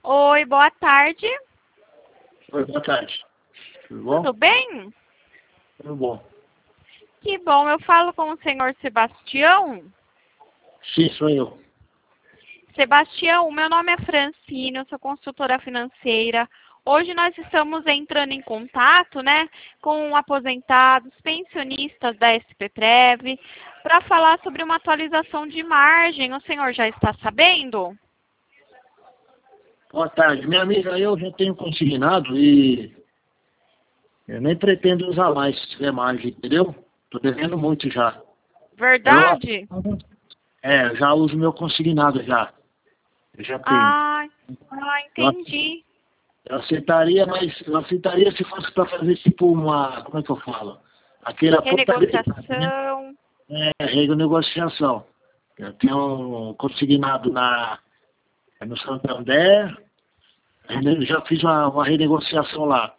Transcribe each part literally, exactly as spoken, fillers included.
Oi, boa tarde. Oi, boa tarde. Tudo bom? Tudo bem? Tudo bom. Que bom, eu falo com o senhor Sebastião. Sim, sou eu. Sebastião, meu nome é Francine, eu sou consultora financeira. Hoje nós estamos entrando em contato, né, com aposentados, pensionistas da S P Prev, para falar sobre uma atualização de margem. O senhor já está sabendo? Boa tarde. Minha amiga, eu já tenho consignado e eu nem pretendo usar mais se tiver margem, entendeu? Tô devendo muito já. Verdade? Eu, é, já uso meu consignado já. Eu já tenho. Ah, ah entendi. Eu aceitaria, mas eu aceitaria se fosse para fazer tipo uma, como é que eu falo? Aquela Renegociação. É, renegociação. Eu tenho consignado na, no Santander, já fiz uma, uma renegociação lá.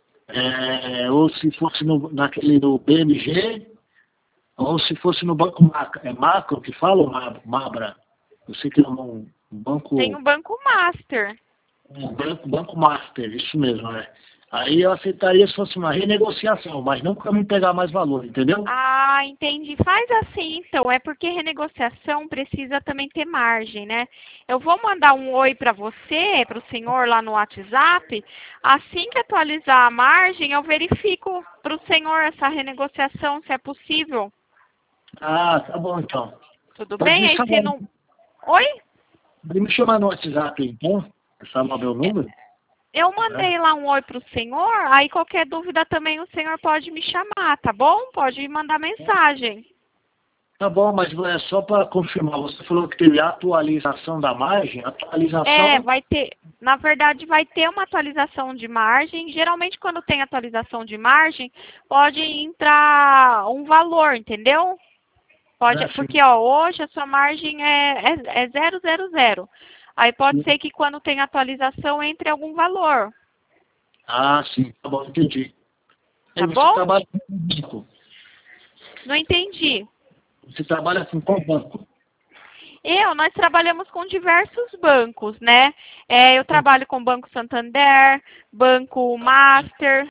É, ou se fosse no, naquele no B M G, ou se fosse no Banco Macro, é Macro que fala ou Mabra? Eu sei que é um, um banco... Tem o Banco Master. Um banco, banco Master, isso mesmo, é. Aí eu aceitaria se fosse uma renegociação, mas não para me pegar mais valor, entendeu? Ah, entendi. Faz assim, então. É porque renegociação precisa também ter margem, né? Eu vou mandar um oi para você, para o senhor lá no WhatsApp. Assim que atualizar a margem, eu verifico para o senhor essa renegociação, se é possível. Ah, tá bom então. Tudo Pode bem? me Aí chamar, se não... Oi? pode me chamar no WhatsApp então, para saber meu número. Eu mandei lá um oi para o senhor, aí qualquer dúvida também o senhor pode me chamar, tá bom? Pode me mandar mensagem. Tá bom, mas é só para confirmar, você falou que teve atualização da margem, atualização... É, vai ter, na verdade vai ter uma atualização de margem. Geralmente quando tem atualização de margem, pode entrar um valor, entendeu? Pode, Ah, sim. porque ó, hoje a sua margem é, é, é zero zero zero. Aí pode ser que quando tem atualização entre algum valor. Ah, sim, tá bom, entendi. Tá Aí você bom? trabalha com qual banco? Não entendi. Você trabalha com qual banco? Eu, nós trabalhamos com diversos bancos, né? É, eu trabalho com Banco Santander, Banco Master,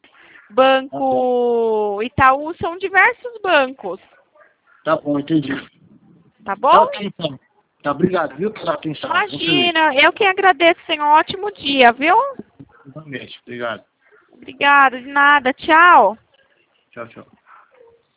Banco Itaú, são diversos bancos, Tá bom, entendi. tá Tá bom? ok, então. Tá, obrigado, viu, pela atenção. Imagina, eu que agradeço, senhor. Ótimo dia, viu? Igualmente, obrigado. Obrigada, de nada. Tchau. Tchau, tchau.